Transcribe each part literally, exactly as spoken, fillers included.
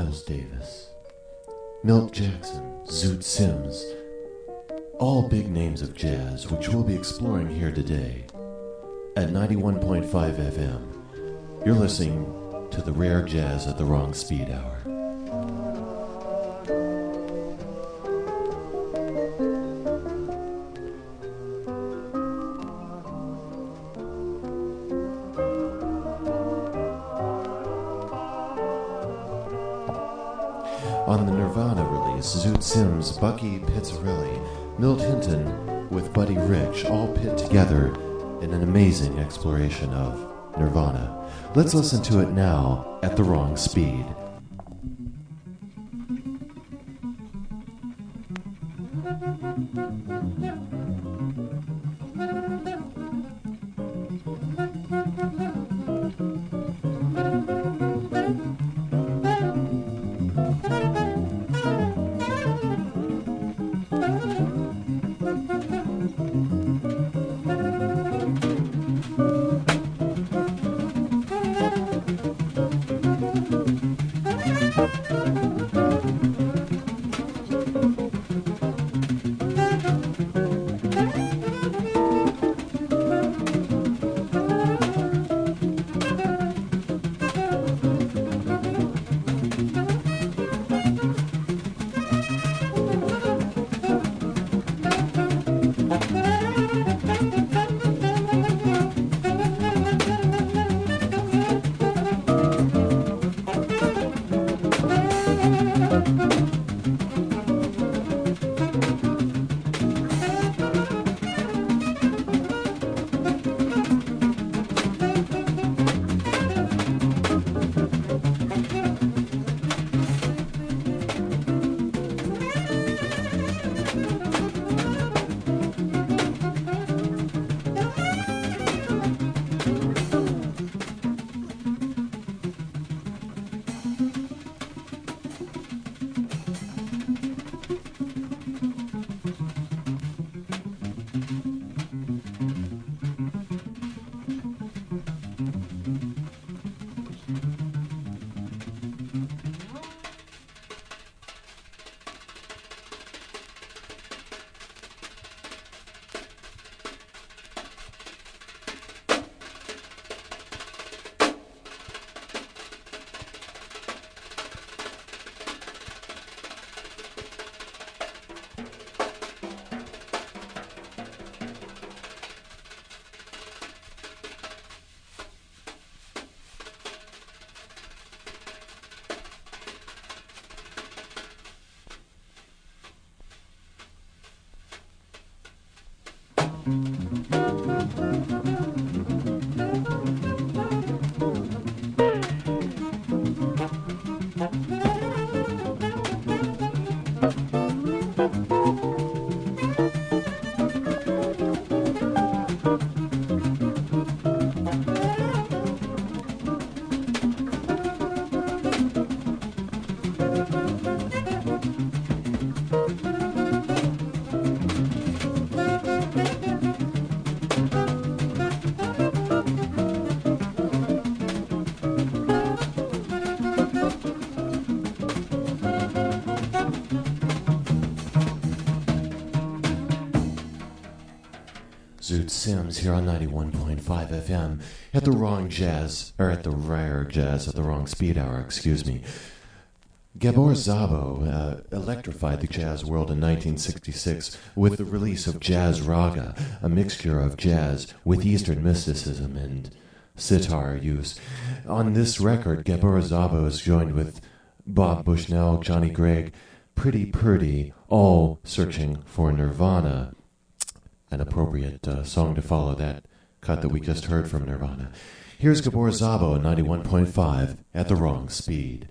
Miles Davis, Milt Jackson, Zoot Sims, all big names of jazz which we'll be exploring here today. At ninety-one point five F M, you're listening to the rare jazz at the wrong speed hour. On the Nirvana release, Zoot Sims, Bucky Pizzarelli, Milt Hinton with Buddy Rich all pit together in an amazing exploration of Nirvana. Let's listen to it now at the wrong speed. Zoot Sims here on ninety-one point five F M at the wrong jazz, or at the rare jazz at the wrong speed hour, excuse me. Gabor Szabo uh, electrified the jazz world in nineteen sixty-six with the release of Jazz Raga, a mixture of jazz with Eastern mysticism and sitar use. On this record, Gabor Szabo is joined with Bob Bushnell, Johnny Gregg, Pretty Purdy, all searching for Nirvana. An appropriate uh, song to follow that cut that we just heard from Nirvana. Here's Gabor Szabo at ninety-one point five at the wrong speed.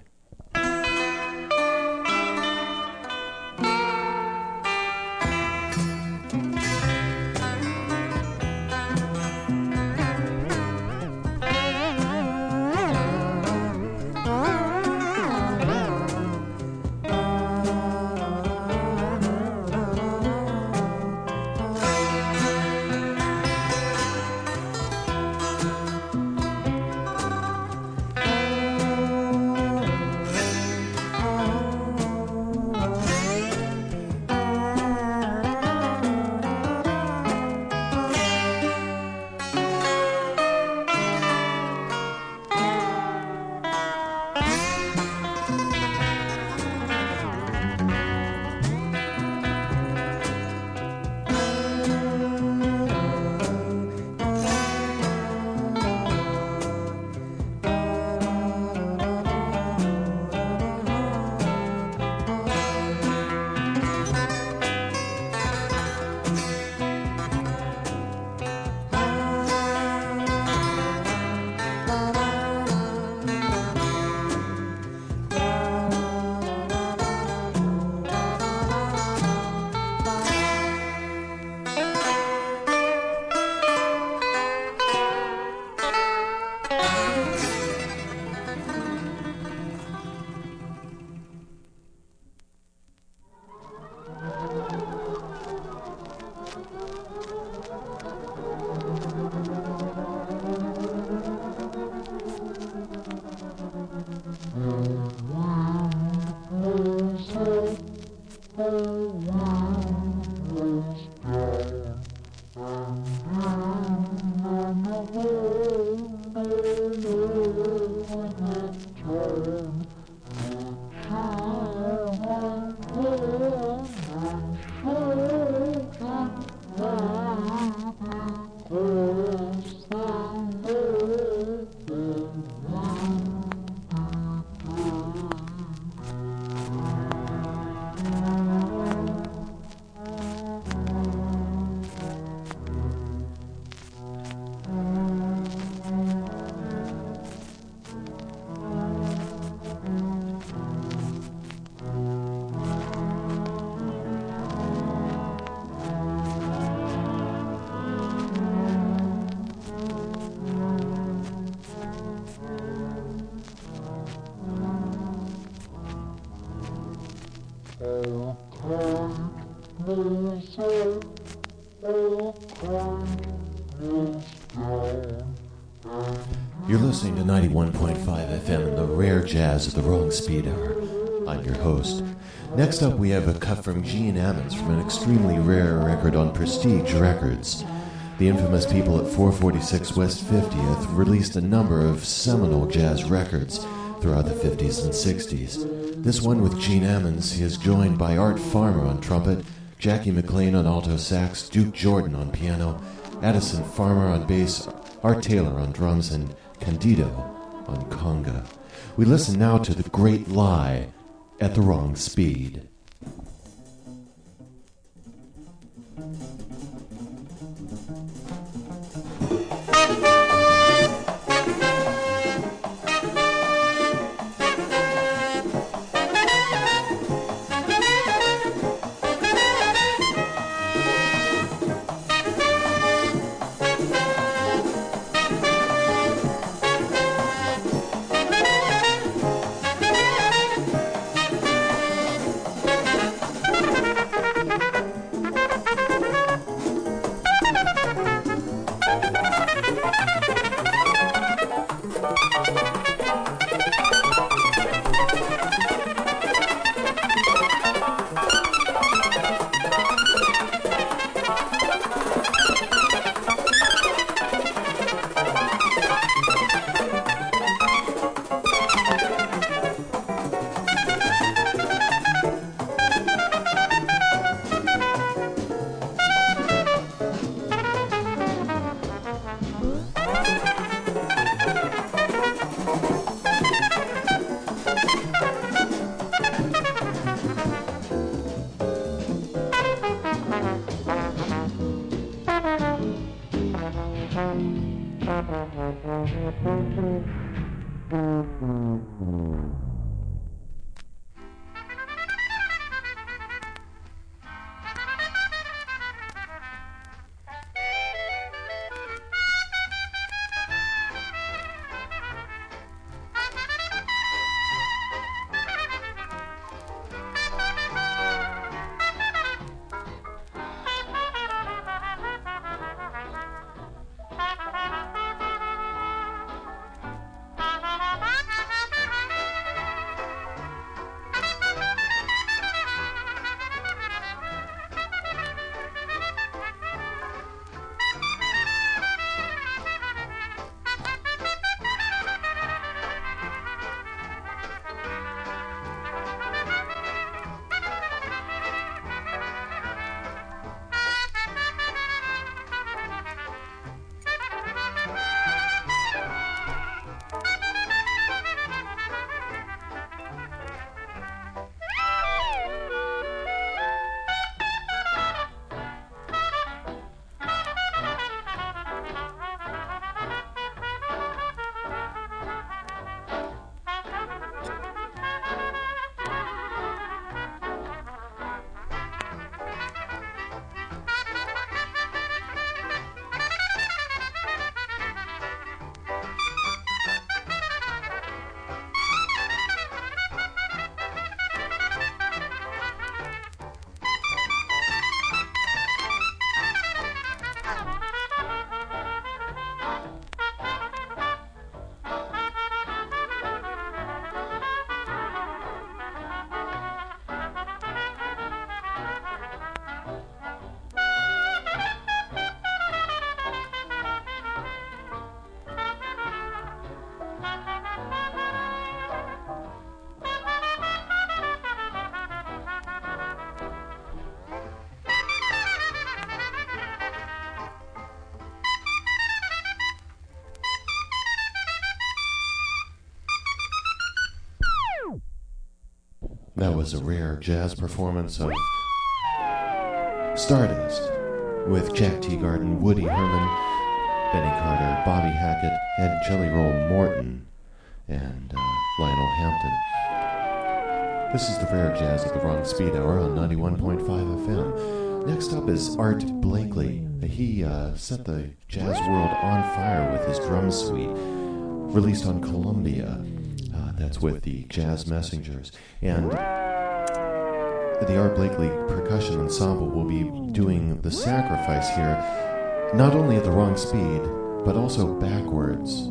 You're listening to ninety-one point five F M in the rare jazz of the wrong speed hour. I'm your host. Next up, we have a cut from Gene Ammons from an extremely rare record on Prestige Records. The infamous people at four forty-six West fiftieth released a number of seminal jazz records throughout the fifties and sixties. This one with Gene Ammons, he is joined by Art Farmer on trumpet, Jackie McLean on alto sax, Duke Jordan on piano, Addison Farmer on bass, Art Taylor on drums, and Candido on conga. We listen now to The Great Lie at the Wrong Speed. Thank that was a rare jazz performance of Stardust with Jack Teagarden, Woody Herman, Benny Carter, Bobby Hackett, and Jelly Roll Morton, and uh, Lionel Hampton. This is the Rare Jazz at the Wrong Speed Hour on ninety-one point five F M. Next up is Art Blakely. He uh, set the jazz world on fire with his drum suite, released on Columbia. Uh, that's with the Jazz Messengers. And the Art Blakely Percussion Ensemble will be doing The Sacrifice here, not only at the wrong speed, but also backwards.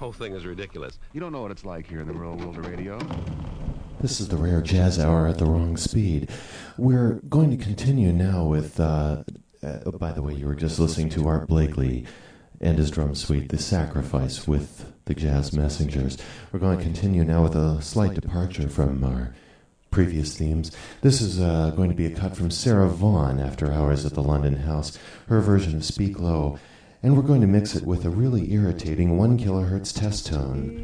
whole thing is ridiculous. You don't know what it's like here in the real world of radio. This is the Rare Jazz Hour at the Wrong Speed. We're going to continue now with, uh, uh, by the way, you were just listening to Art Blakey and his drum suite, The Sacrifice, with the Jazz Messengers. We're going to continue now with a slight departure from our previous themes. This is uh, going to be a cut from Sarah Vaughan, After Hours at the London House, her version of Speak Low, and we're going to mix it with a really irritating one kilohertz test tone.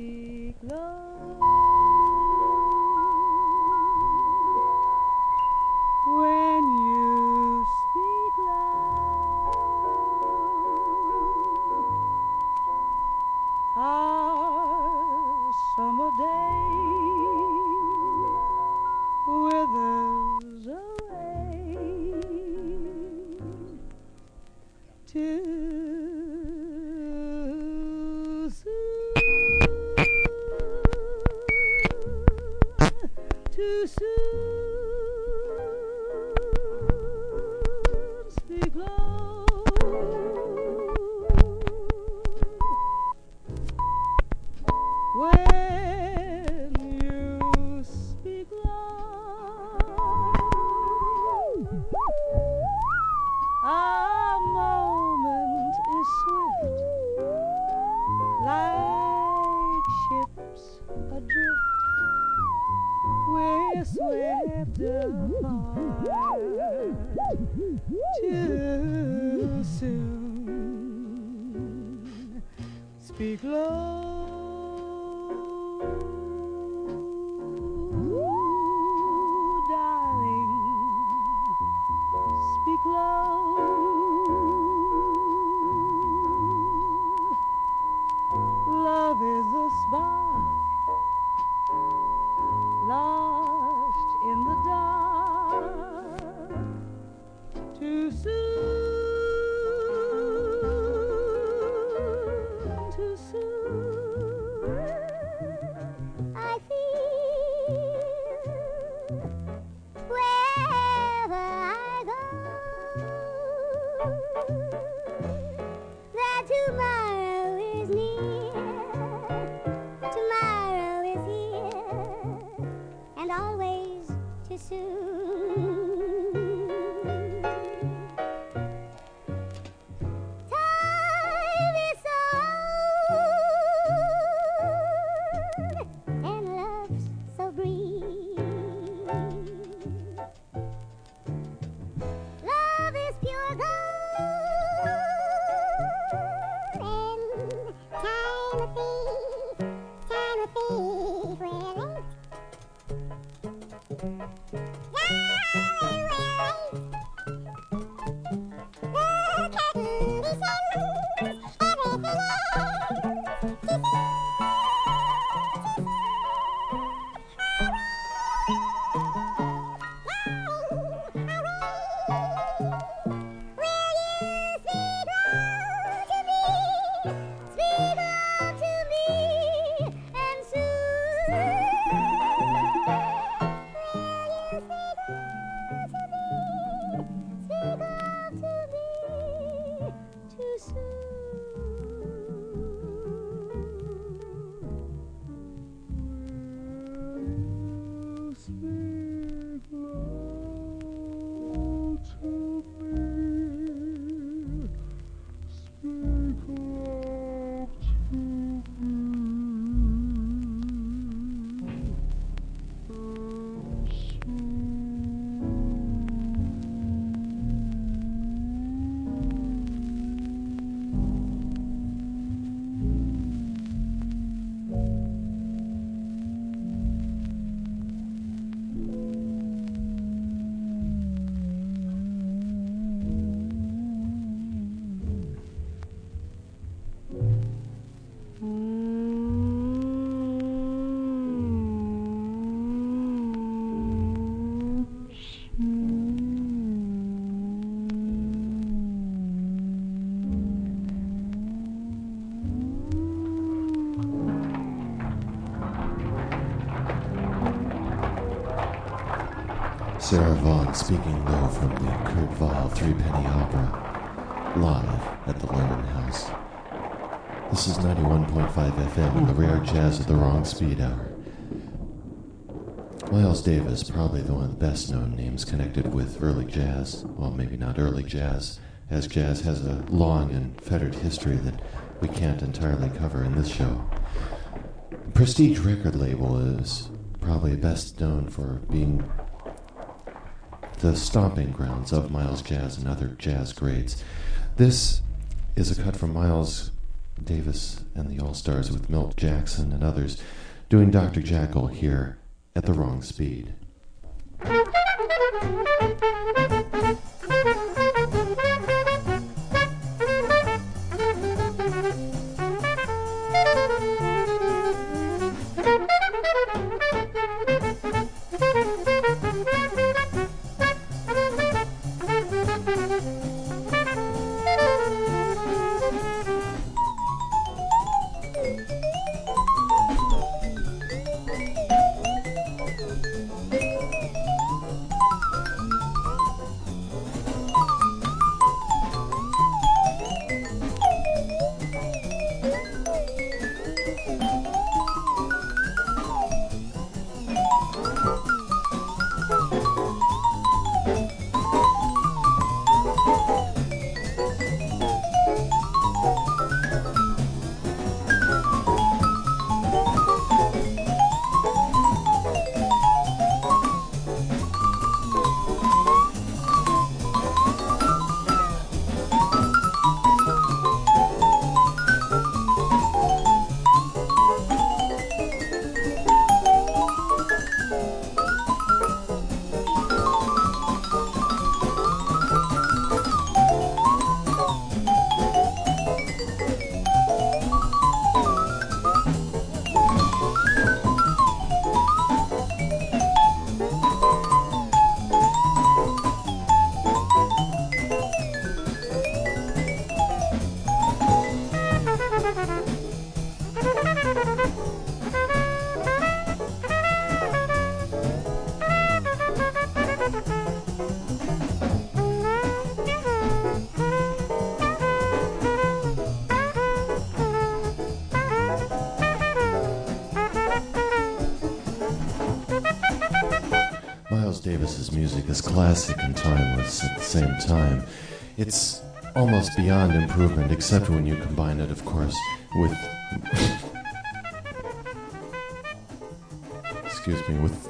Sarah Vaughan speaking low from the Kurt Weill Three Penny Opera, live at the London House. This is ninety-one point five F M and the rare jazz at the wrong speed hour. Miles Davis, probably the one of the best known names connected with early jazz. Well, maybe not early jazz, as jazz has a long and fettered history that we can't entirely cover in this show. Prestige record label is probably best known for being the stomping grounds of Miles Jazz and other jazz greats. This is a cut from Miles Davis and the All-Stars with Milt Jackson and others doing Doctor Jekyll here at the wrong speed. Davis's music is classic and timeless at the same time. It's almost beyond improvement, except when you combine it, of course, with... excuse me, with...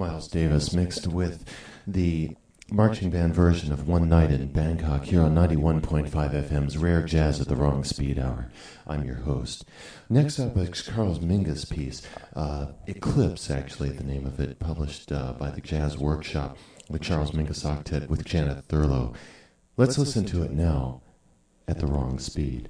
Miles Davis mixed with the marching band version of One Night in Bangkok here on ninety-one point five F M's Rare Jazz at the Wrong Speed Hour. I'm your host. Next up is Charles Mingus' piece, uh, Eclipse, actually, the name of it, published uh, by the Jazz Workshop, the Charles Mingus Octet with Janet Thurlow. Let's listen to it now at the wrong speed.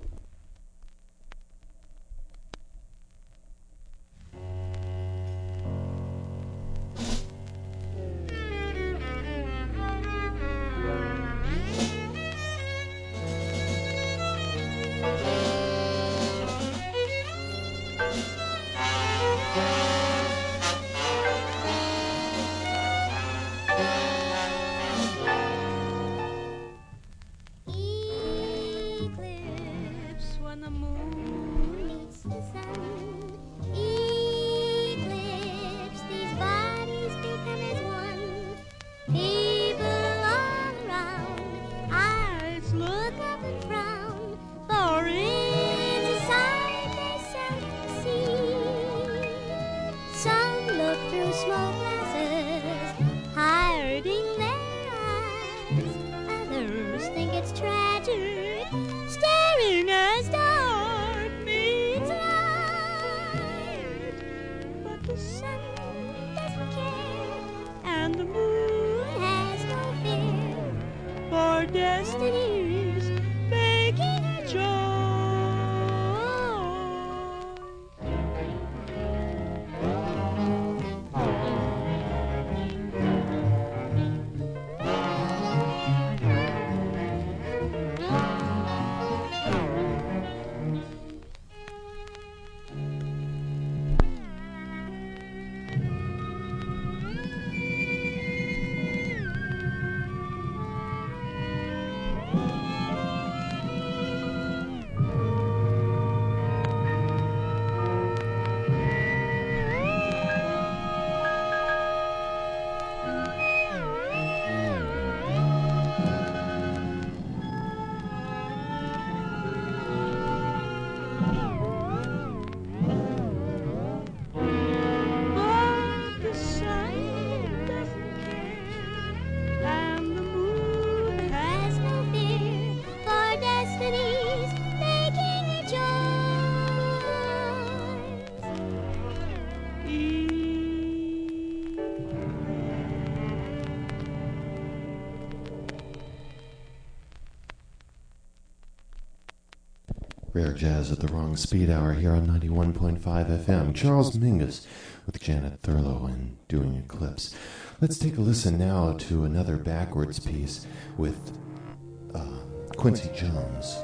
Rare Jazz at the Wrong Speed Hour here on ninety-one point five F M. Charles Mingus with Janet Thurlow and doing Eclipse. Let's take a listen now to another backwards piece with uh, Quincy Jones.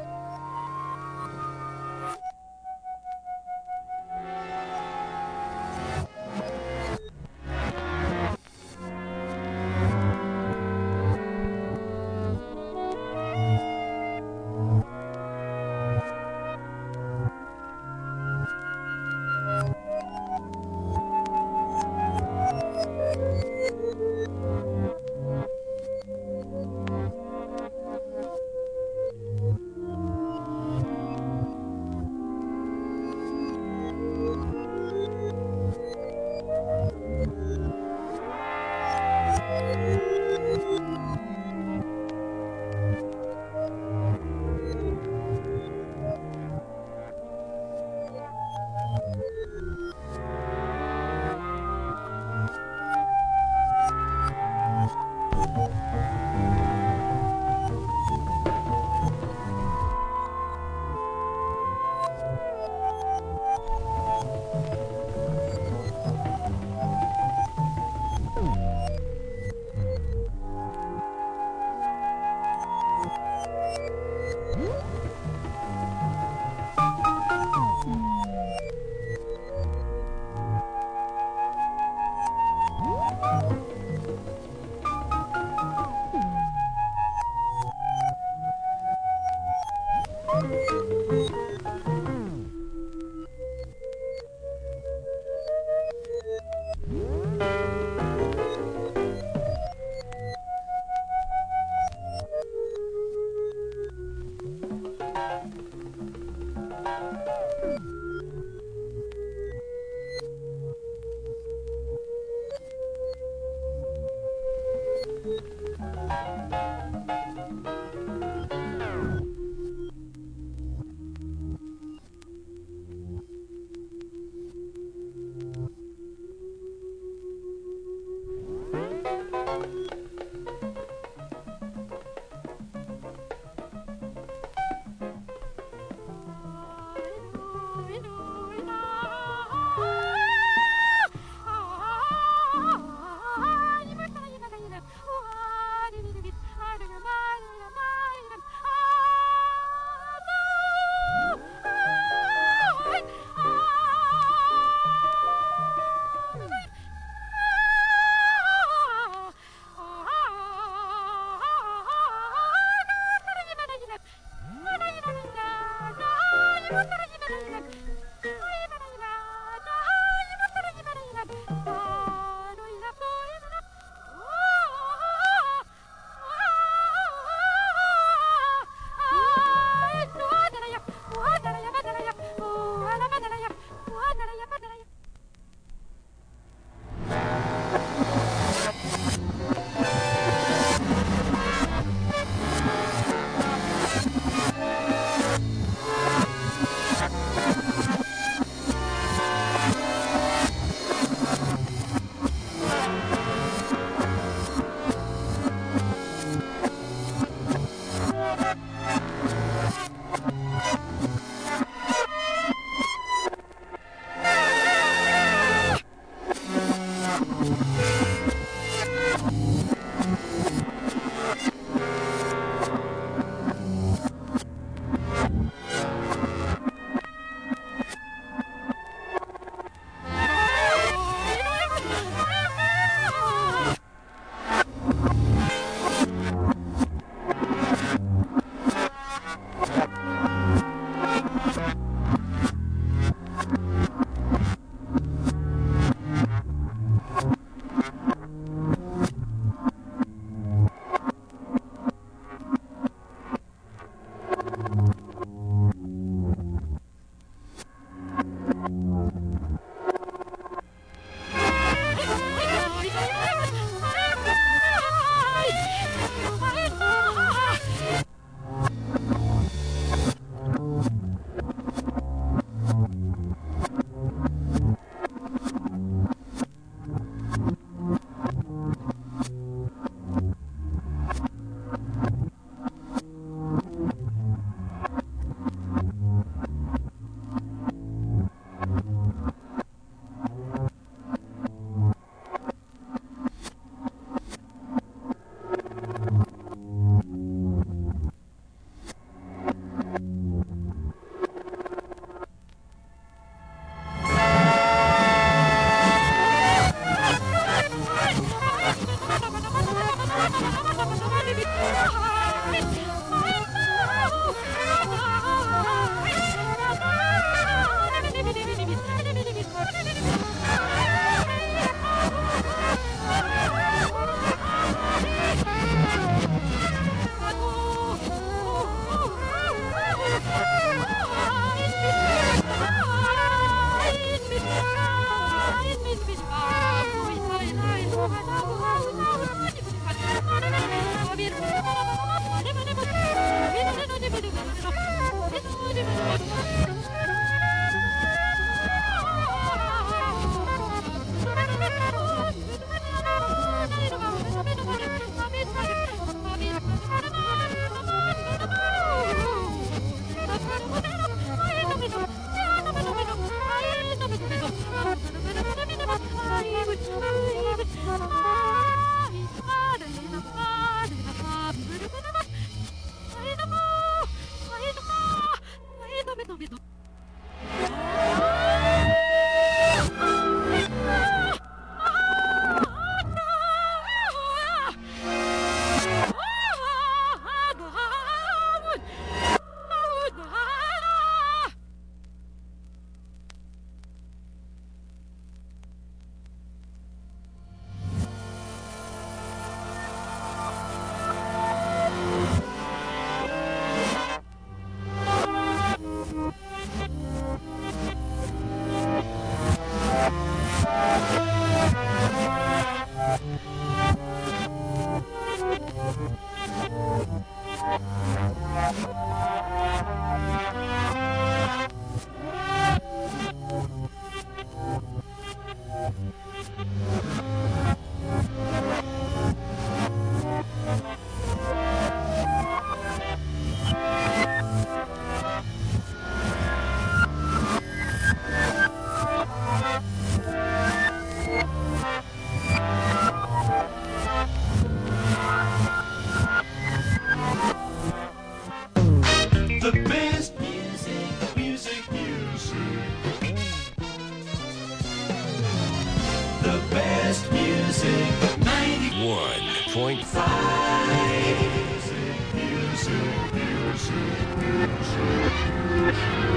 Music, music, music, music.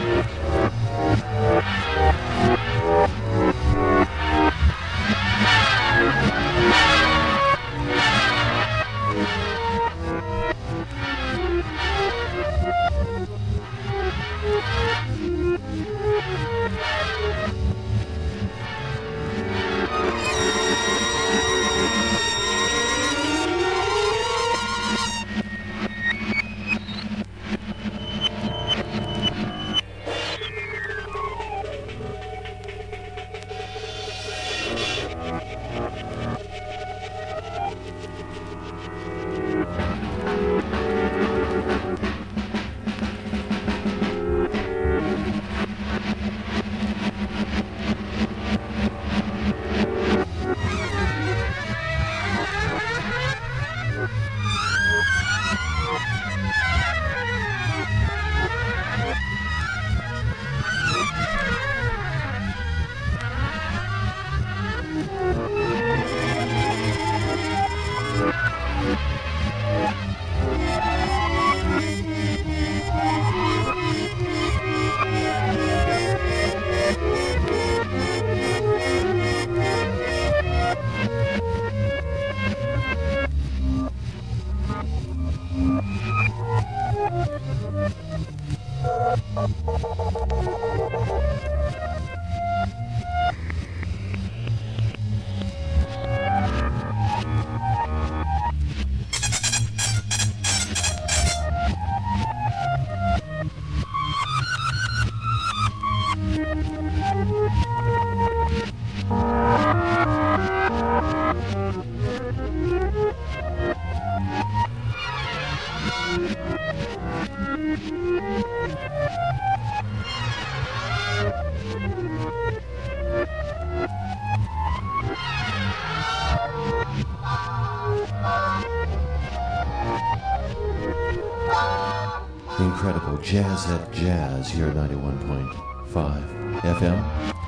The incredible Jazz at Jazz here at ninety-one point five F M,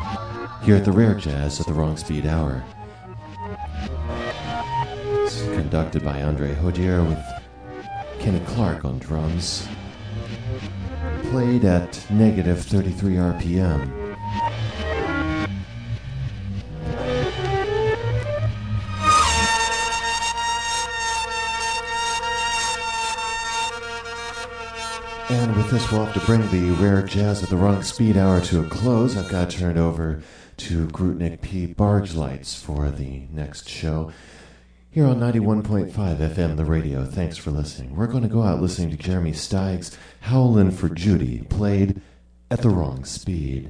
here at the Rare Jazz at the Wrong Speed Hour. It's conducted by Andre Hodier with Kenny Clark on drums. Played at negative thirty-three R P M. And with this, we'll have to bring the Rare Jazz at the Wrong Speed Hour to a close. I've got to turn it over to Grutnik P. Barge Lights for the next show here on ninety-one point five F M, the radio. Thanks for listening. We're going to go out listening to Jeremy Steig's Howlin' for Judy, played at the wrong speed.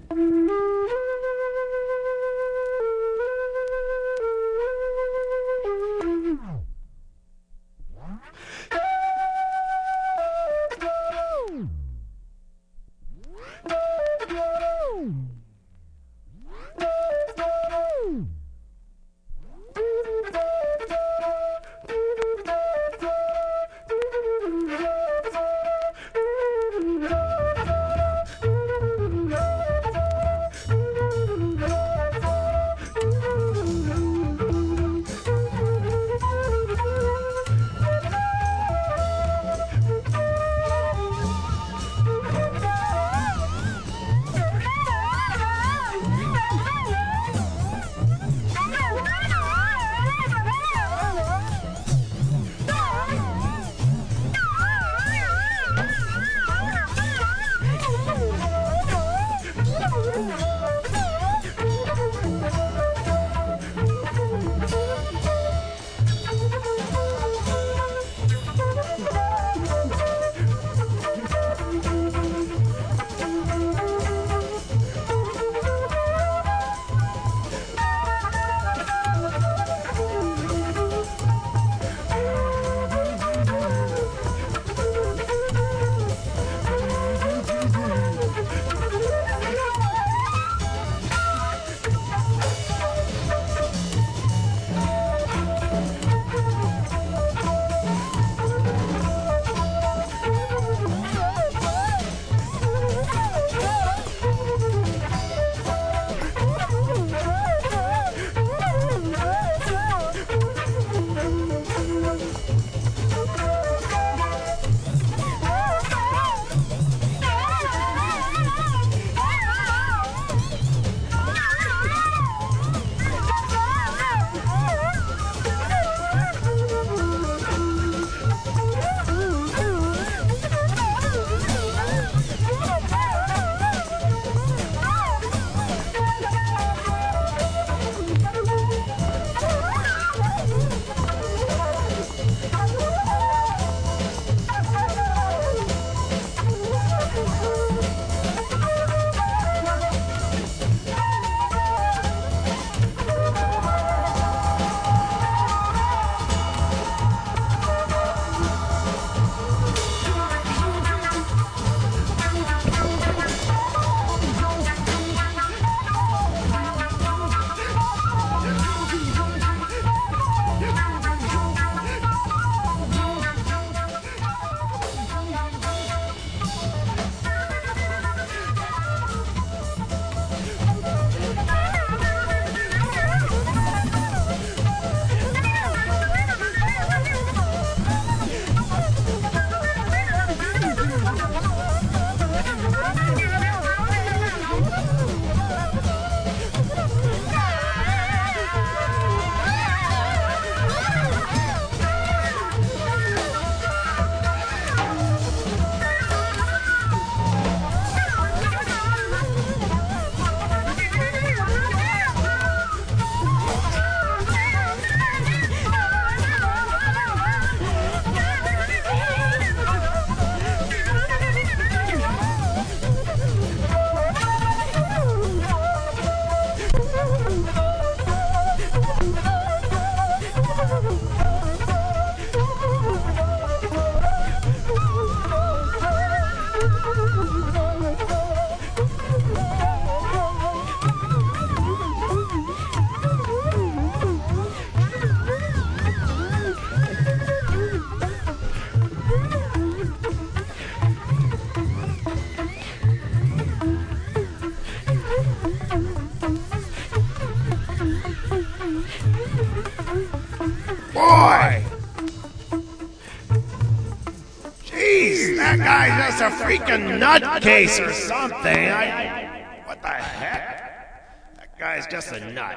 that guy just a freaking nutcase or something? I, what the heck? That guy's just a nut.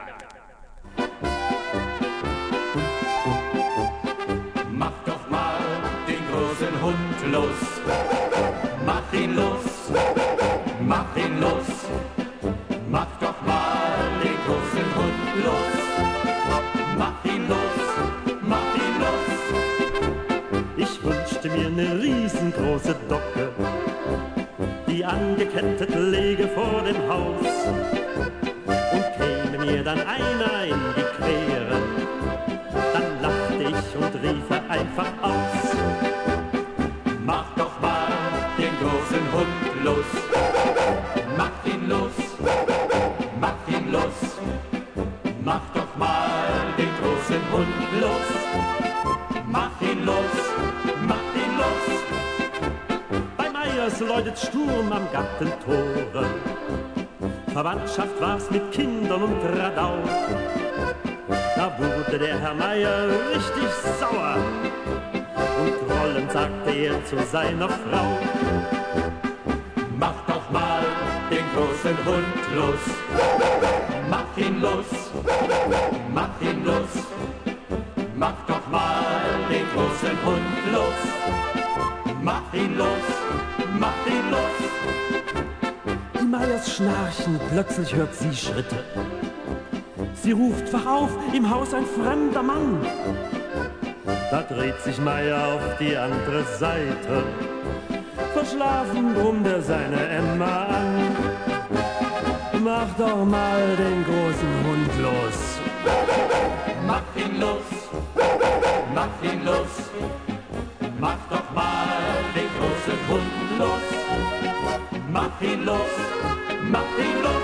Mach doch mal den großen Hund los. Mach ihn los. Mach ihn los. Mach doch mal den großen Hund los. Mach ihn los. Mach ihn los. Ich wünschte mir ne riesengroße Docke, die angekettet läge vor dem Haus. Und käme mir dann einer in die Quere, dann lachte ich und riefe einfach aus. Mach doch mal den großen Hund los. Mach ihn los. Mach ihn los. Mach doch mal den großen Hund los. Mach ihn los. Mach ihn los. Bei Meyers läutet Sturm am Gartentore. Verwandtschaft war's mit Kindern und Radau. Da wurde der Herr Meyer richtig sauer und grollend sagte er zu seiner Frau: Mach doch mal den großen Hund los. Mach ihn los. Mach ihn los. Mach doch mal den großen Hund los. Mach ihn los. Mach ihn los. Die Meyers schnarchen, plötzlich hört sie Schritte. Sie ruft: Wach auf, im Haus ein fremder Mann. Da dreht sich Meyer auf die andere Seite. Verschlafen brummt er seine Emma an. Mach doch mal den großen Hund los. Mach ihn los. Mach ihn los. Mach doch mal den großen Hund los. Mach ihn los. Mach ihn los.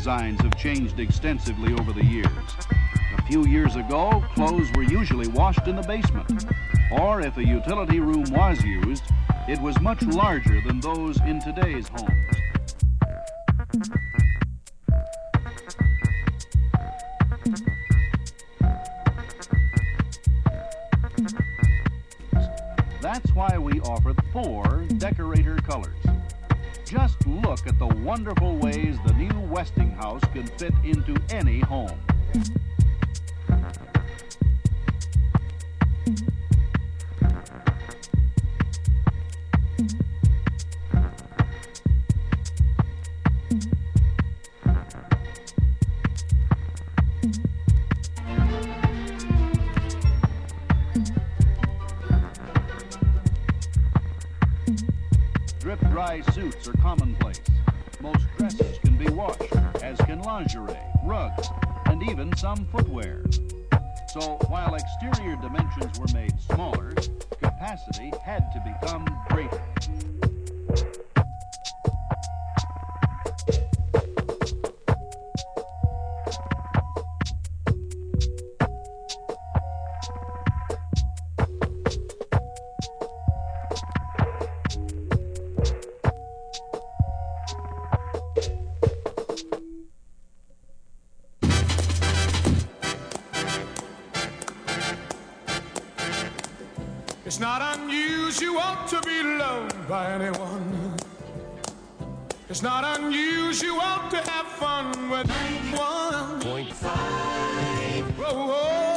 designs have changed extensively over the years. A few years ago, clothes were usually washed in the basement, or if a utility room was used, it was much larger than those in today's homes. That's why we offer four decorator colors. Just look at the wonderful ways the new Westinghouse can fit into any home. Drip-dry suits are commonplace. Most dresses can be washed, as can lingerie, rugs, and even some footwear. So while exterior dimensions were made smaller, capacity had to become greater. It's not unusual to be loved by anyone. It's not unusual to have fun with one point five. Whoa, whoa,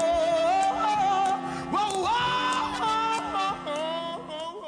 whoa, whoa,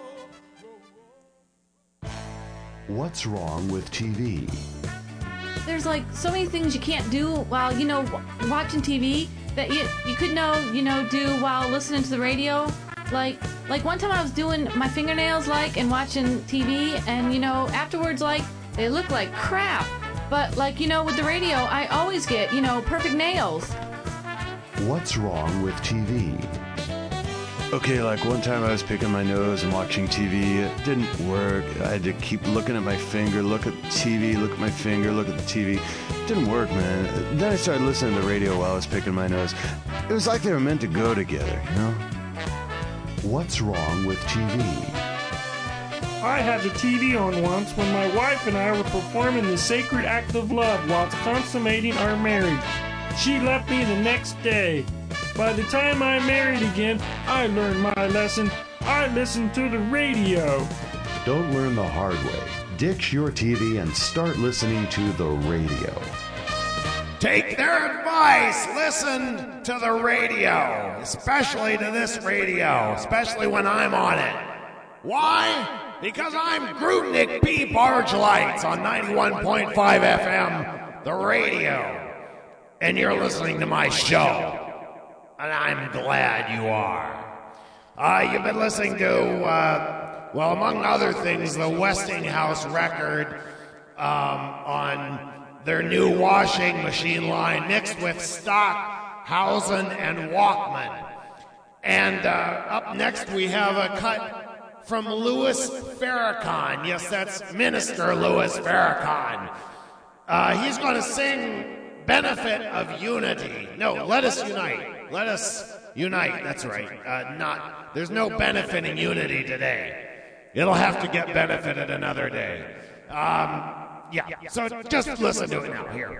whoa. What's wrong with T V? There's like so many things you can't do while, you know, watching T V that you you could know, you know, do while listening to the radio. Like, like one time I was doing my fingernails, like, and watching T V, and, you know, afterwards, like, they look like crap. But, like, you know, with the radio, I always get, you know, perfect nails. What's wrong with T V? Okay, like one time I was picking my nose and watching T V. It didn't work. I had to keep looking at my finger, look at the T V, look at my finger, look at the T V. It didn't work, man. Then I started listening to the radio while I was picking my nose. It was like they were meant to go together, you know? What's wrong with T V? I had the T V on once when my wife and I were performing the sacred act of love whilst consummating our marriage. She left me the next day. By the time I married again, I learned my lesson. I listened to the radio. Don't learn the hard way. Ditch your T V and start listening to the radio. Take their advice. Listen to the radio, especially to this radio, especially when I'm on it. Why? Because I'm Grudnik P. Barge Lights on ninety-one point five F M, the radio. And you're listening to my show. And I'm glad you are. Uh, you've been listening to, uh, well, among other things, the Westinghouse record um, on their new washing machine line mixed with Stockhausen and Walkman. And uh, up next we have a cut from Louis Farrakhan. Yes, that's Minister Louis Farrakhan. Uh, he's going to sing Benefit of Unity. No, Let Us Unite. Let Us Unite, that's right. Uh, not, there's no benefit in unity today. It'll have to get benefited another day. Um... Yeah, so just listen to it now. Here.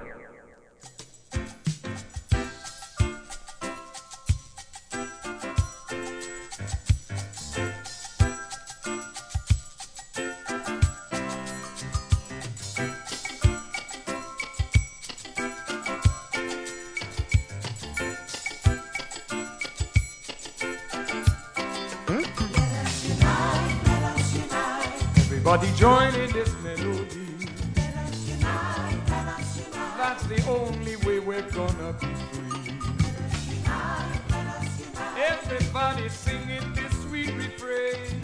Everybody join in this melody. That's the only way we're gonna be free. Everybody singing this sweet refrain.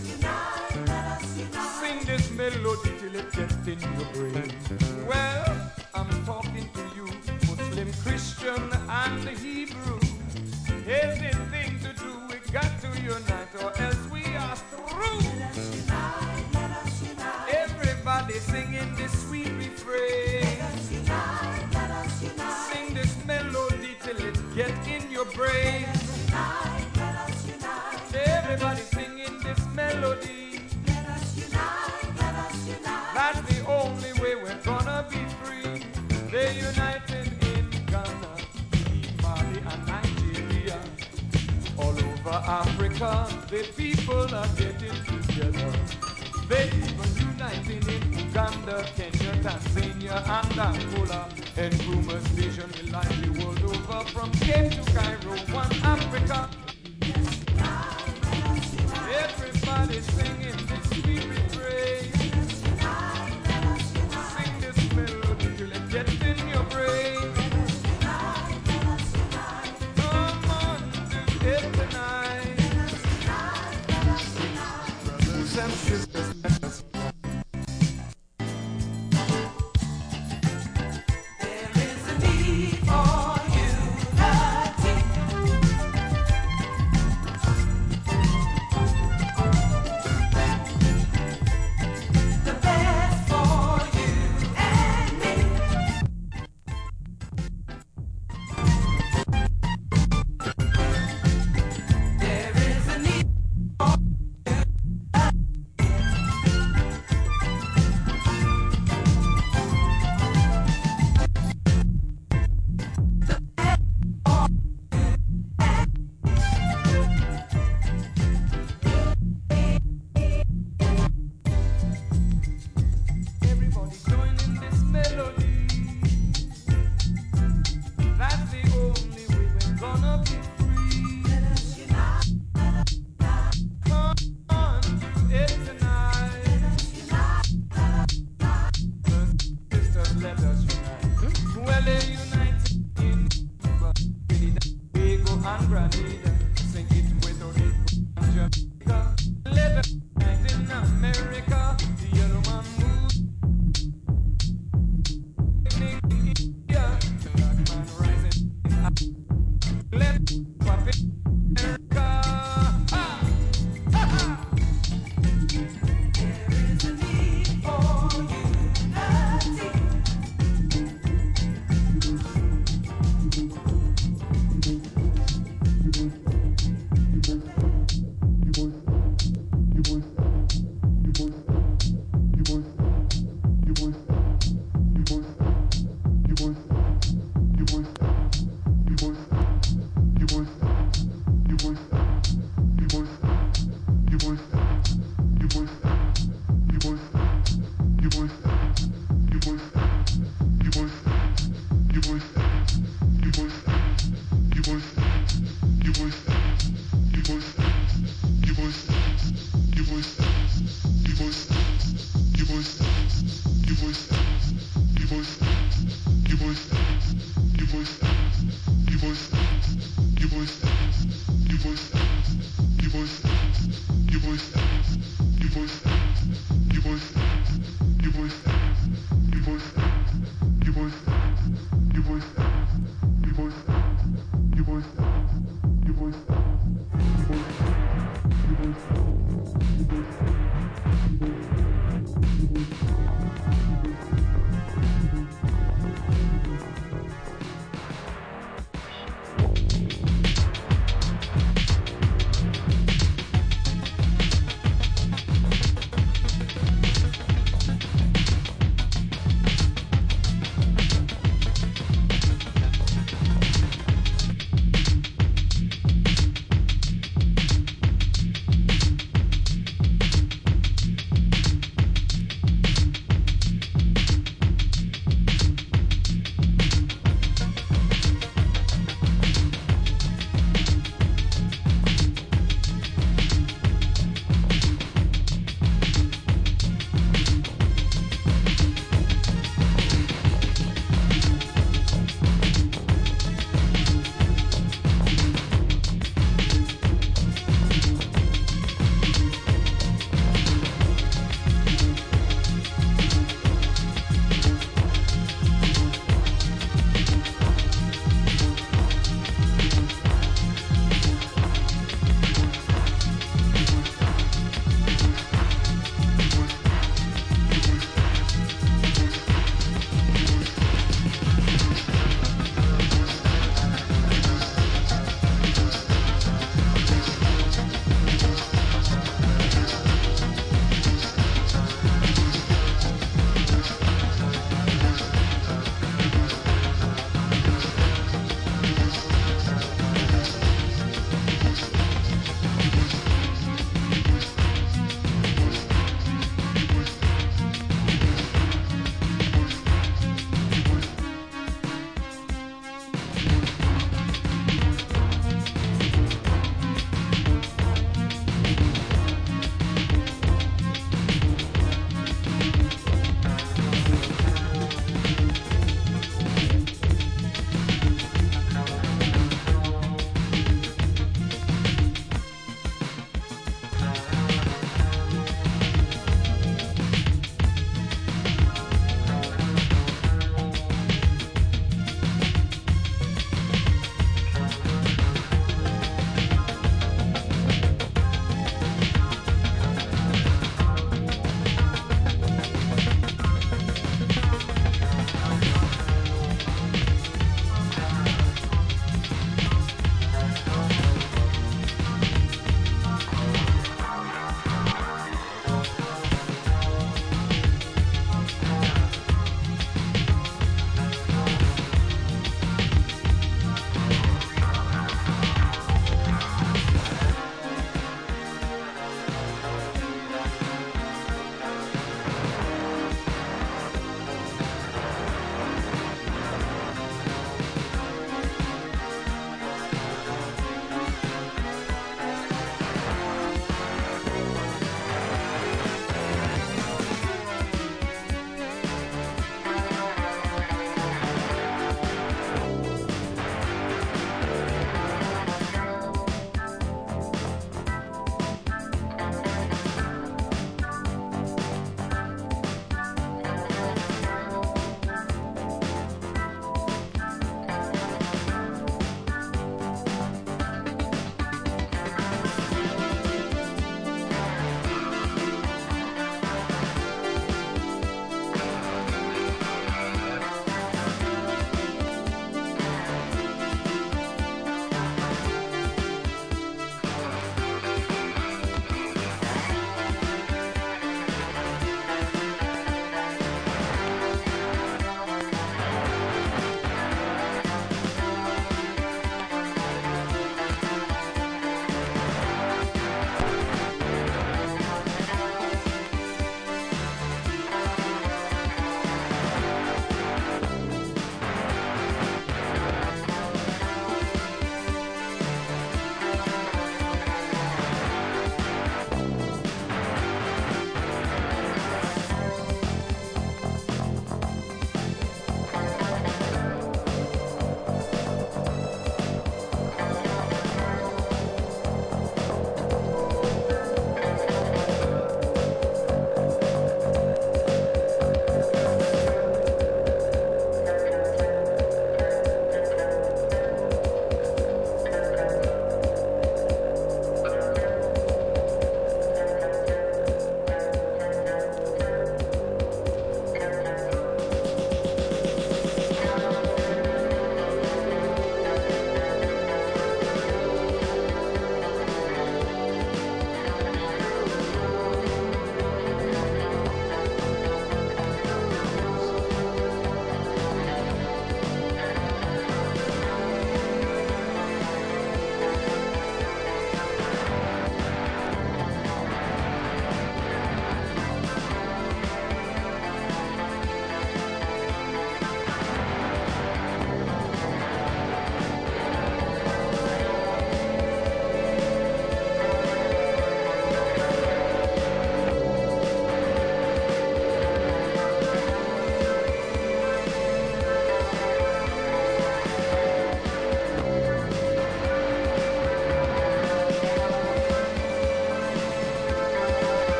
Sing this melody till it gets in your brain. Well, I'm talking to you, Muslim, Christian, and Hebrew. Anything to do, we got to unite, or else we are through. Everybody singing this sweet refrain. over Africa, the people are getting together. They even uniting in Uganda, Kenya, Tanzania, and Angola. And rumors vision will light the world over from Cape to Cairo, one Africa. Everybody singing this spirit praise. Sing this melody till it gets in your brain. Come on, do it tonight. Brothers and sisters, let us You voice, you voice, you voice, you voice.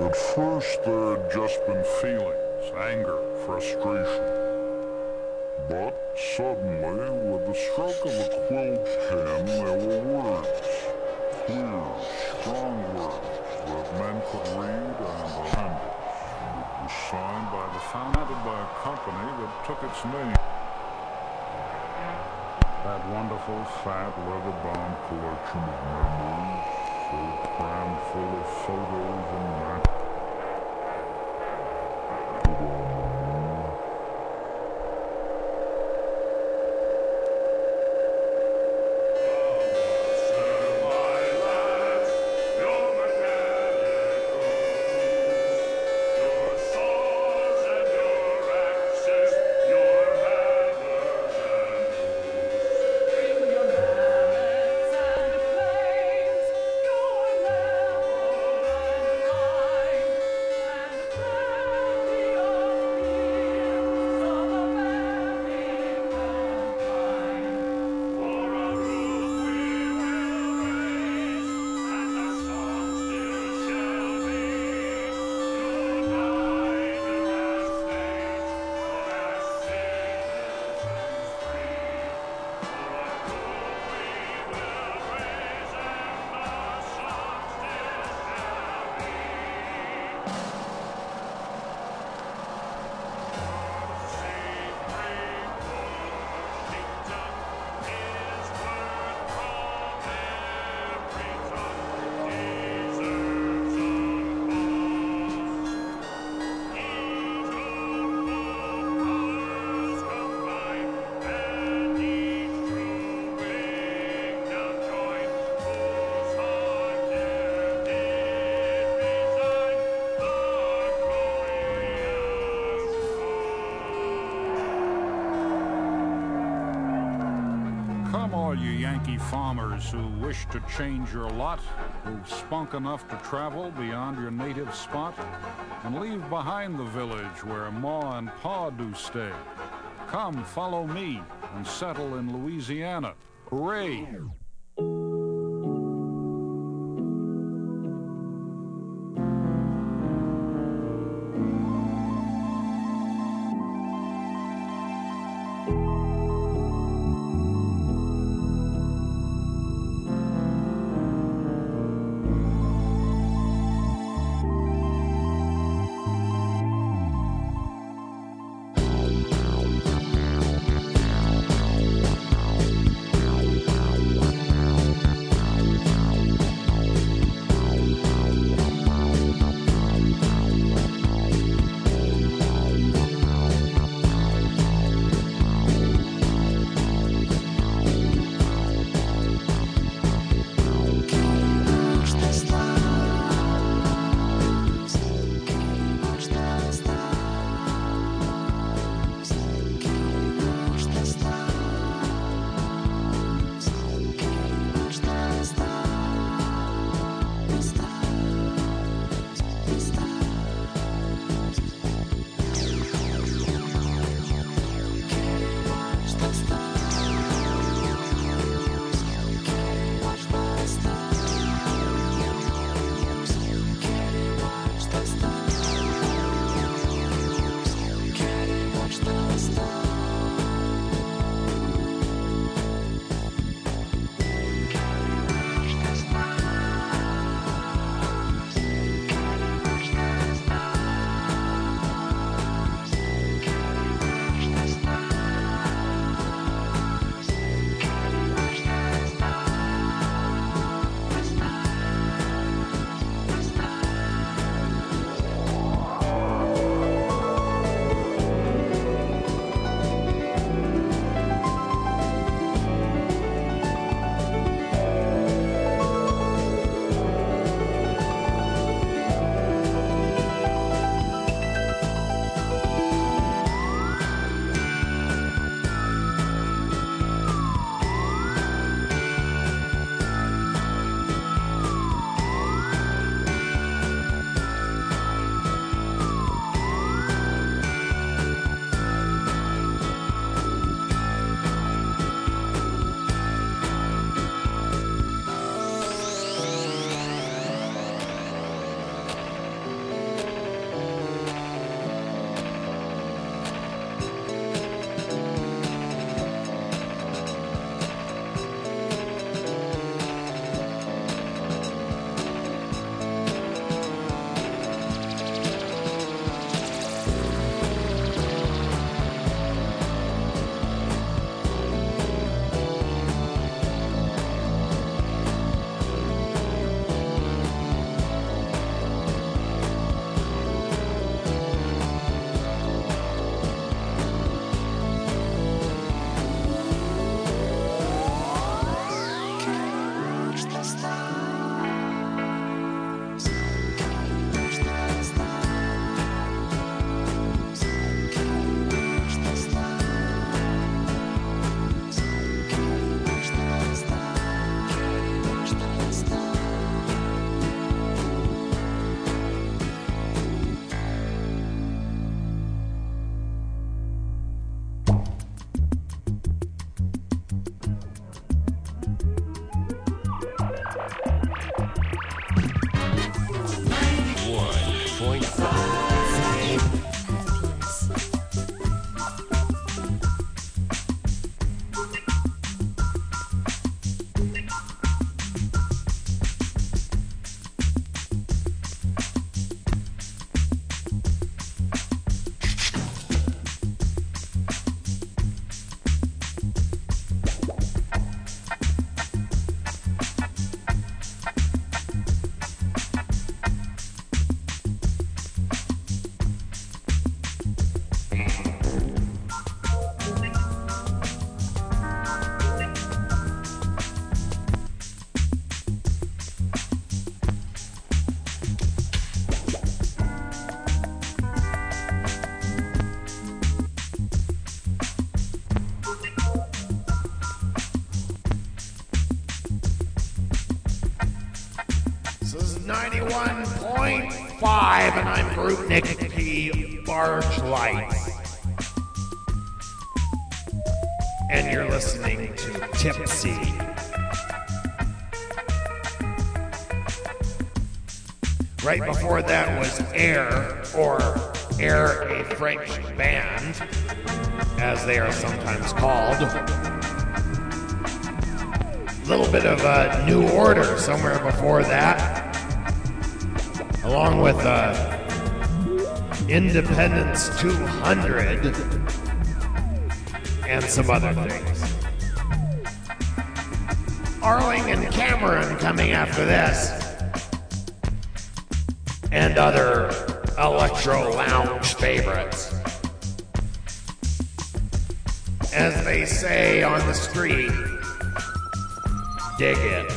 At first there had just been feelings, anger, frustration. But suddenly, with the stroke of a quill pen, there were words. Clear, strong words that men could read and remember. It was signed by the founded by a company that took its name. That wonderful, fat, leather-bound collection of memories, so crammed full of photos and maps. All you Yankee farmers who wish to change your lot, who've spunk enough to travel beyond your native spot, and leave behind the village where Ma and Pa do stay. Come, follow me, and settle in Louisiana. Hooray! is ninety-one point five, and I'm Group Nick P. Barge Lights. And you're listening to Tipsy. Right before that was Air, or Air, a French band, as they are sometimes called. A little bit of a New Order somewhere before that, along with uh, Independence two hundred and some other things. Arling and Cameron coming after this. And other electro lounge favorites. As they say on the street, dig it.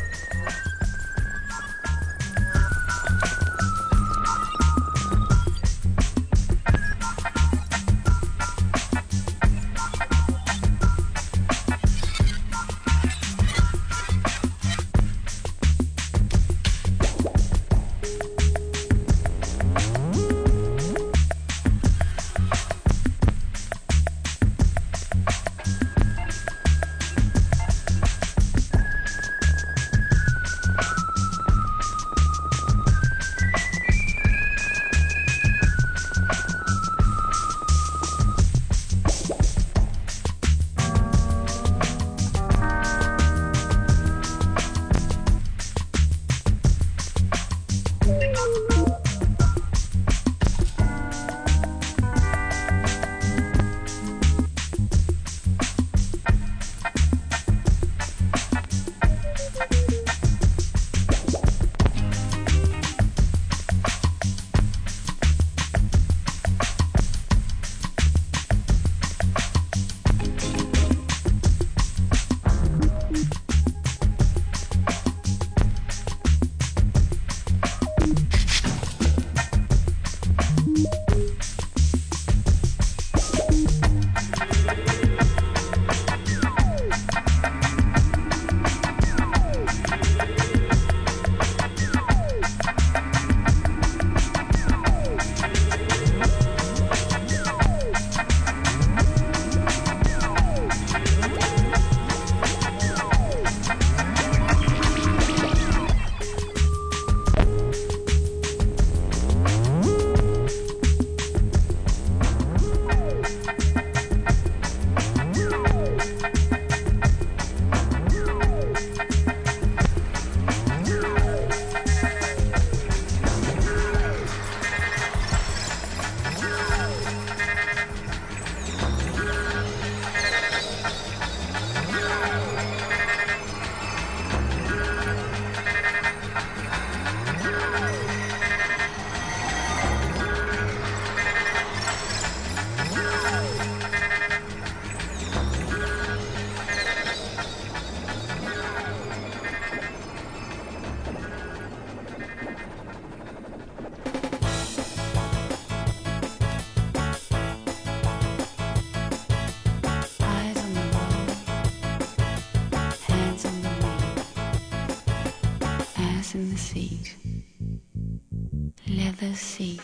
Leather seat.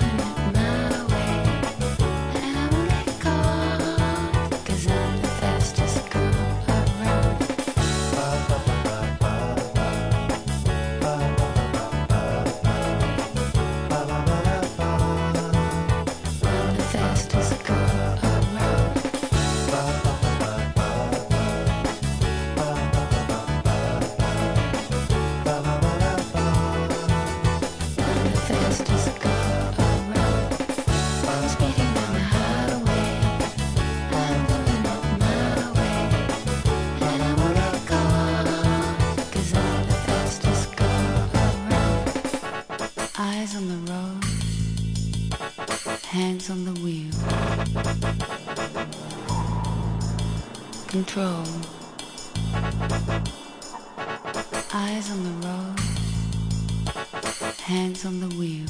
Fast control. Eyes on the road, hands on the wheel.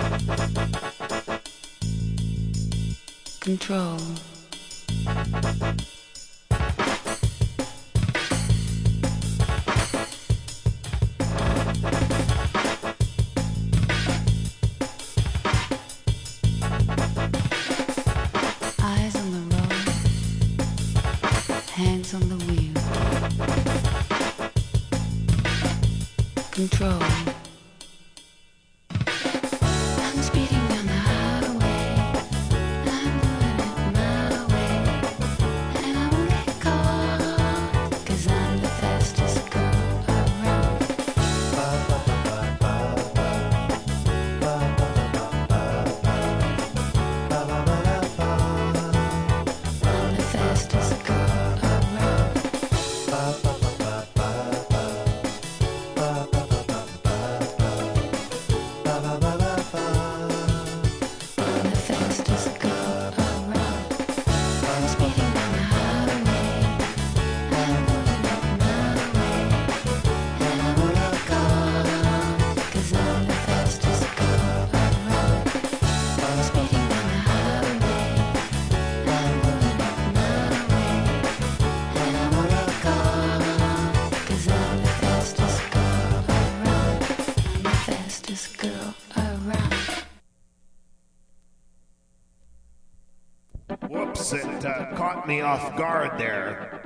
Control. Eyes on the road, hands on the wheel. Control. I'm speeding down the highway, I'm doing it my way, and I won't get caught, 'cause I'm the fastest girl around. I'm the fastest girl around. Whoops, it uh, caught me off guard there.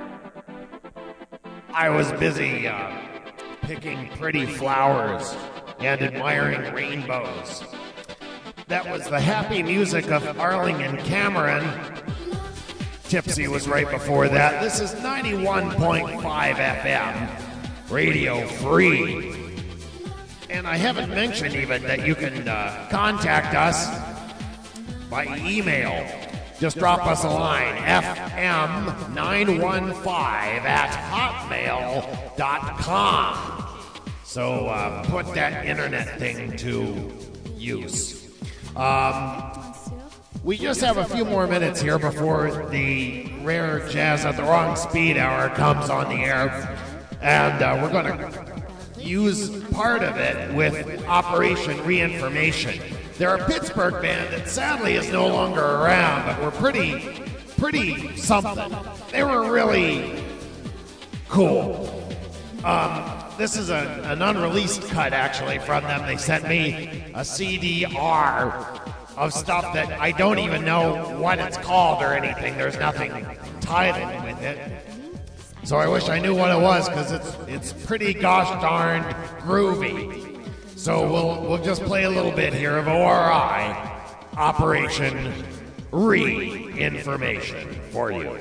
I was busy uh, picking pretty flowers and admiring rainbows. That was the happy music of Arling and Cameron. Tipsy was right before that. This is ninety-one point five F M, Radio Free. And I haven't mentioned even that you can uh, contact us by email. Just drop us a line, F M nine one five at hotmail dot com. So uh, put that internet thing to use. Um, we just have a few more minutes here before the Rare Jazz at the Wrong Speed Hour comes on the air. And uh, we're going to use part of it with Operation Reinformation. They're a Pittsburgh band that sadly is no longer around, but we're pretty, pretty something. They were really cool. Um, this is a, an unreleased cut, actually, from them. They sent me a C D R of stuff that I don't even know what it's called or anything. There's nothing titled with it. So I wish I knew what it was, because it's it's pretty gosh darned groovy. So we'll we'll just play a little bit here of O R I, Operation Re-Information, for you.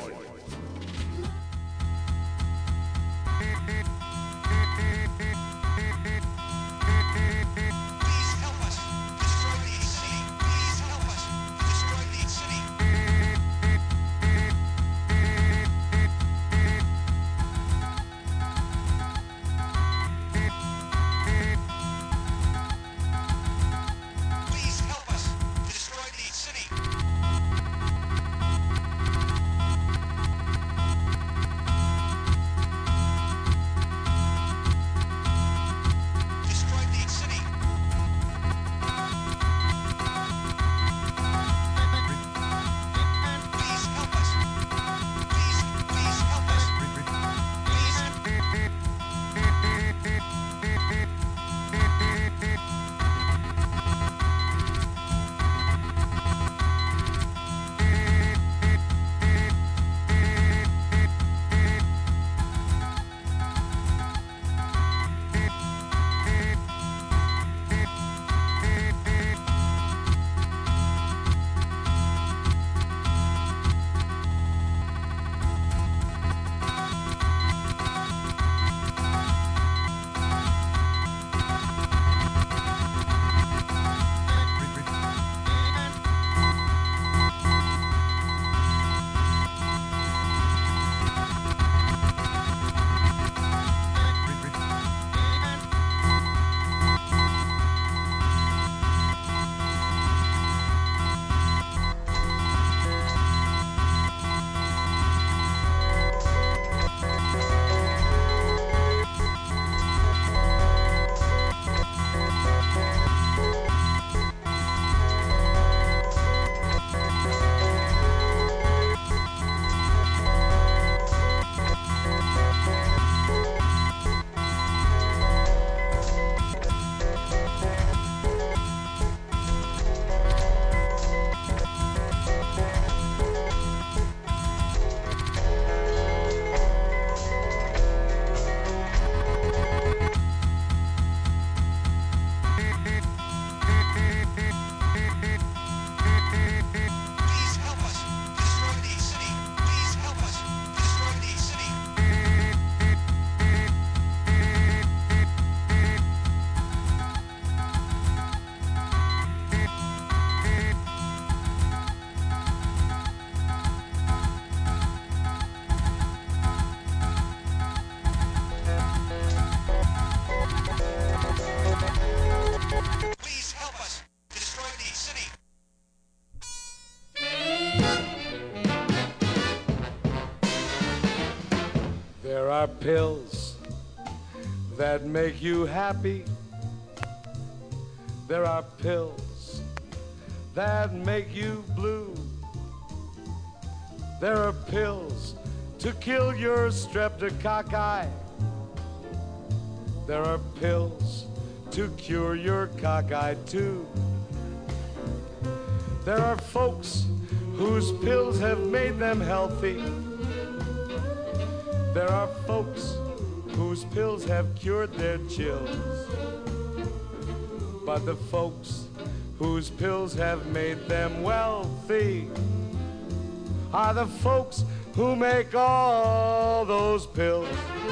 There are pills that make you happy. There are pills that make you blue. There are pills to kill your streptococci. There are pills to cure your cockeyed too. There are folks whose pills have made them healthy. There are folks whose pills have cured their chills. But the folks whose pills have made them wealthy are the folks who make all those pills.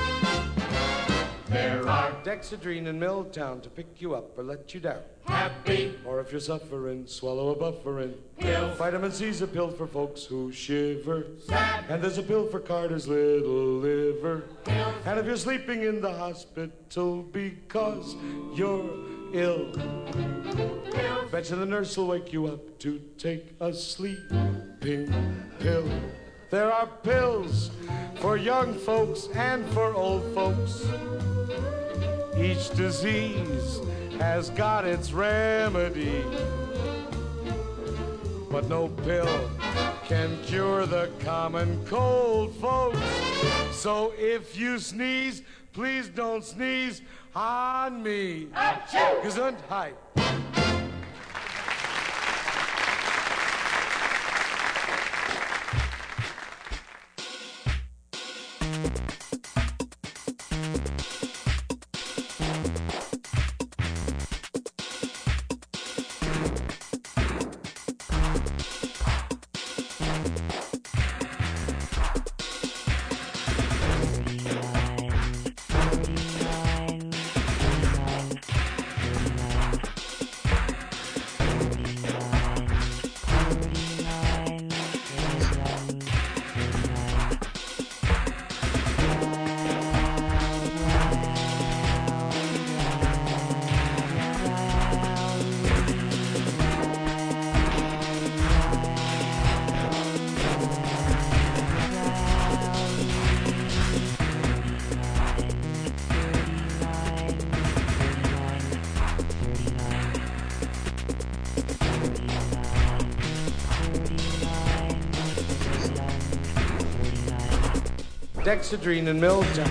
There are Dexedrine in Milltown to pick you up or let you down. Happy. Or if you're suffering, swallow a bufferin. Pill. Vitamin C's a pill for folks who shiver. Sad. And there's a pill for Carter's little liver. Pill. And if you're sleeping in the hospital because you're ill, pill. Bet you the nurse will wake you up to take a sleeping pill. There are pills for young folks and for old folks. Each disease has got its remedy, but no pill can cure the common cold, folks. So if you sneeze, please don't sneeze on me. Achoo! Gesundheit. Dexedrine in Milltown.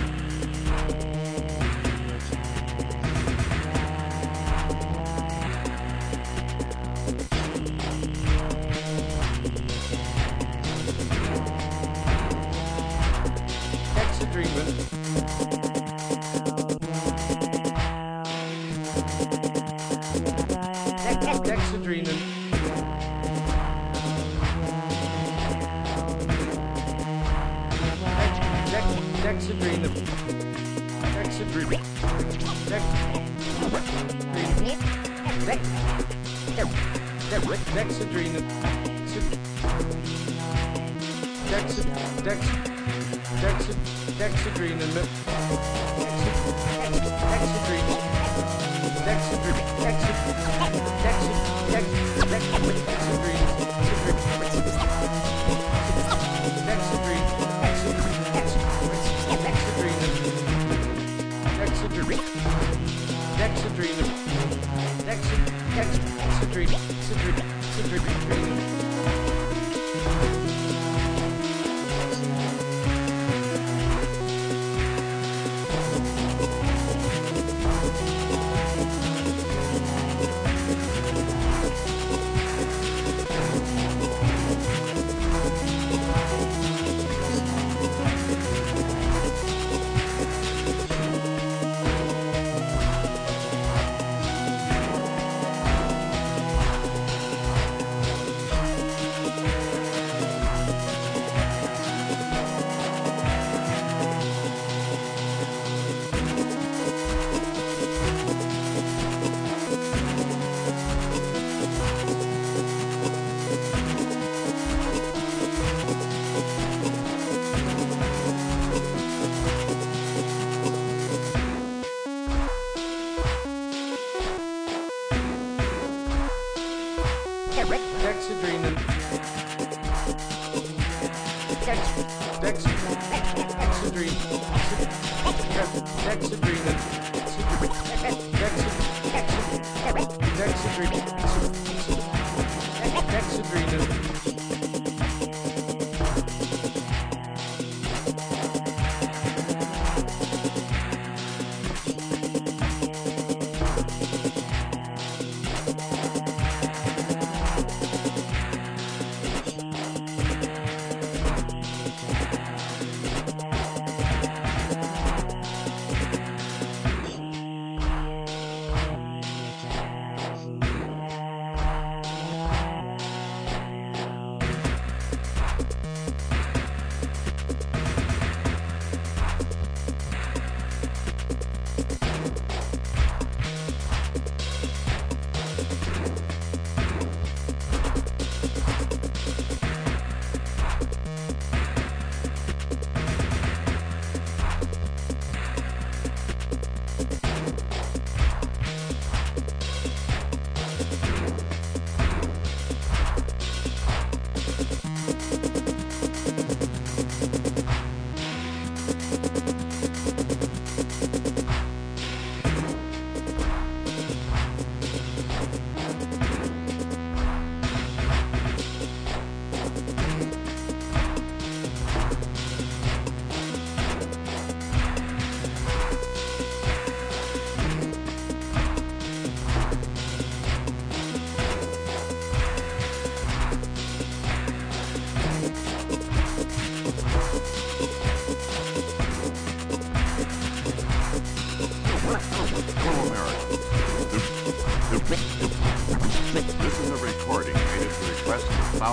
Dexedrine. Dex, Dex, Dexedrine.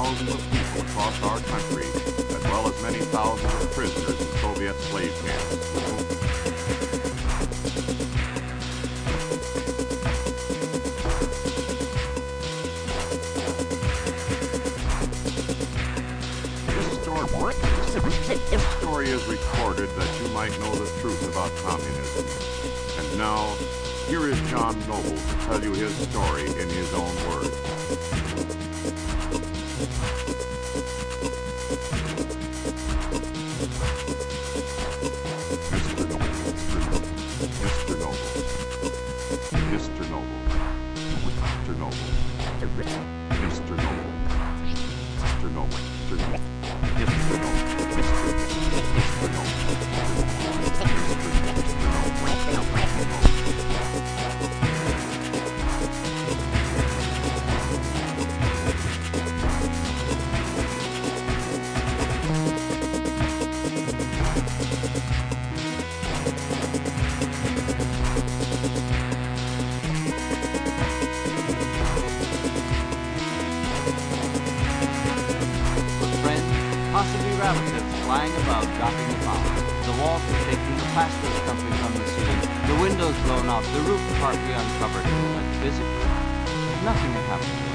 thousands of people across our country, as well as many thousands of prisoners in Soviet slave camps. This story is recorded that you might know the truth about communism. And now, here is John Noble to tell you his story in his own words. Mister Noble, Mister Noble, Mister Noble, Mister Noble, Mister Noble, Mister Noble, Mister Noble, Mister Noble. Mister Noble. Possibly relatives flying above, dropping the bombs. The walls were shaking, the plaster was crumbling from the ceiling, the windows blown out, the roof partly uncovered. But physically, nothing had happened to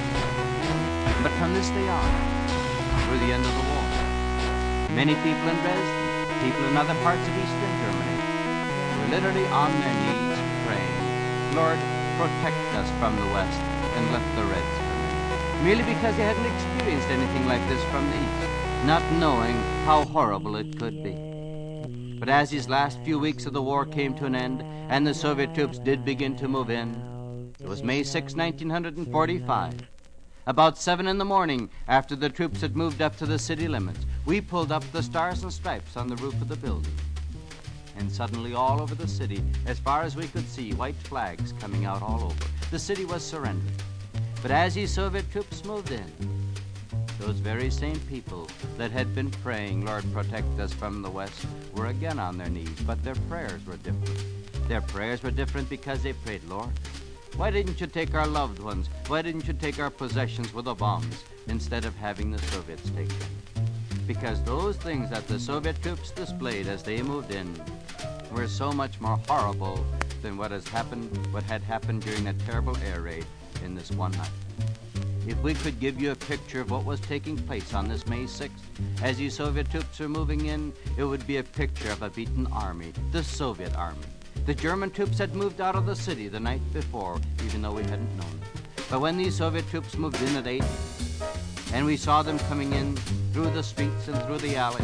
us. But from this day on, through the end of the war, many people in Dresden, people in other parts of Eastern Germany, were literally on their knees praying, Lord, protect us from the West and let the Reds come in. Merely because they hadn't experienced anything like this from the East, not knowing how horrible it could be. But as these last few weeks of the war came to an end and the Soviet troops did begin to move in, it was May sixth, nineteen forty-five. About seven in the morning, after the troops had moved up to the city limits, we pulled up the Stars and Stripes on the roof of the building. And suddenly all over the city, as far as we could see, white flags coming out all over. The city was surrendered. But as these Soviet troops moved in, those very same people that had been praying, Lord, protect us from the West, were again on their knees, but their prayers were different. Their prayers were different because they prayed, Lord, why didn't you take our loved ones? Why didn't you take our possessions with the bombs instead of having the Soviets take them? Because those things that the Soviet troops displayed as they moved in were so much more horrible than what has happened, what had happened during that terrible air raid in this one night. If we could give you a picture of what was taking place on this May sixth, as these Soviet troops were moving in, it would be a picture of a beaten army, the Soviet army. The German troops had moved out of the city the night before, even though we hadn't known it. But when these Soviet troops moved in at eight, and we saw them coming in through the streets and through the alleys,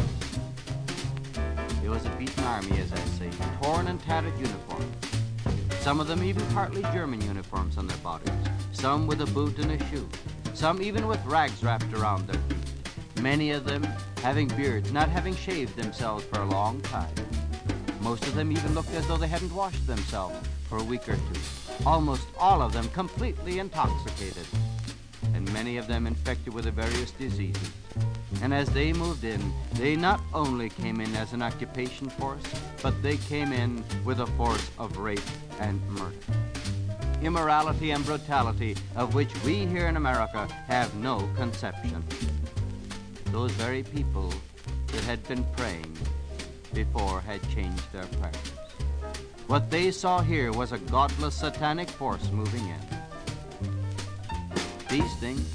it was a beaten army, as I say, torn and tattered uniforms. Some of them even partly German uniforms on their bodies, some with a boot and a shoe, some even with rags wrapped around their feet, many of them having beards, not having shaved themselves for a long time. Most of them even looked as though they hadn't washed themselves for a week or two. Almost all of them completely intoxicated, and many of them infected with the various diseases. And as they moved in, they not only came in as an occupation force, but they came in with a force of rape and murder. Immorality and brutality of which we here in America have no conception. Those very people that had been praying before had changed their prayers. What they saw here was a godless satanic force moving in. These things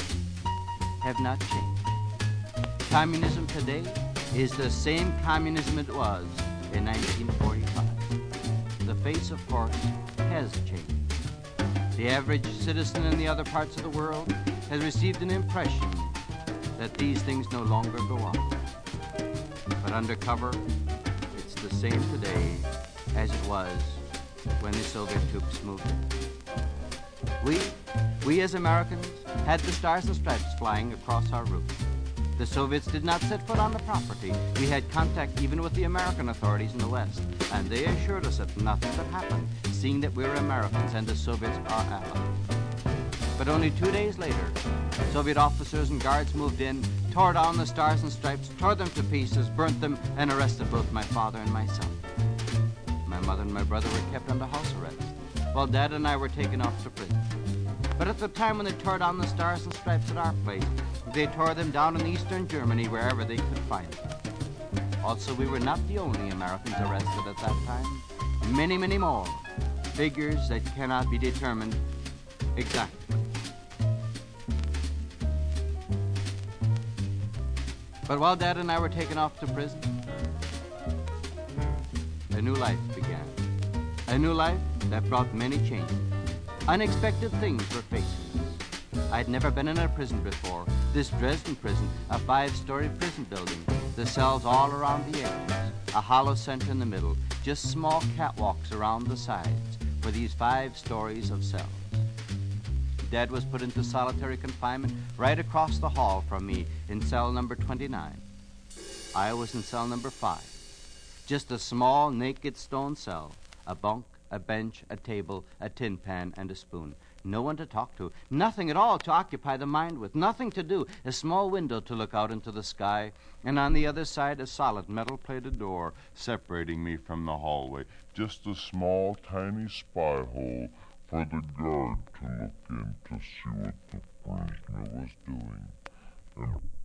have not changed. Communism today is the same communism it was in nineteen forty-five. The face, of course, has changed. The average citizen in the other parts of the world has received an impression that these things no longer go on. But undercover, it's the same today as it was when the Soviet troops moved in. We, we as Americans, had the Stars and Stripes flying across our roof. The Soviets did not set foot on the property. We had contact even with the American authorities in the West, and they assured us that nothing could happen, seeing that we were Americans and the Soviets are allies. But only two days later, Soviet officers and guards moved in, tore down the Stars and Stripes, tore them to pieces, burnt them, and arrested both my father and myself. My mother and my brother were kept under house arrest, while Dad and I were taken off to prison. But at the time when they tore down the Stars and Stripes at our place, They tore them down in eastern Germany wherever they could find them. Also, we were not the only Americans arrested at that time. Many, many more. Figures that cannot be determined exactly. But while Dad and I were taken off to prison, a new life began. A new life that brought many changes. Unexpected things were facing us. I'd never been in a prison before. This Dresden prison, a five-story prison building. The cells all around the edges. A hollow center in the middle. Just small catwalks around the sides for these five stories of cells. Dad was put into solitary confinement right across the hall from me in cell number twenty-nine. I was in cell number five. Just a small, naked stone cell. A bunk, a bench, a table, a tin pan, and a spoon. No one to talk to. Nothing at all to occupy the mind with. Nothing to do. A small window to look out into the sky. And on the other side, a solid metal-plated door separating me from the hallway. Just a small, tiny spy hole for the guard to look in to see what the prisoner was doing. And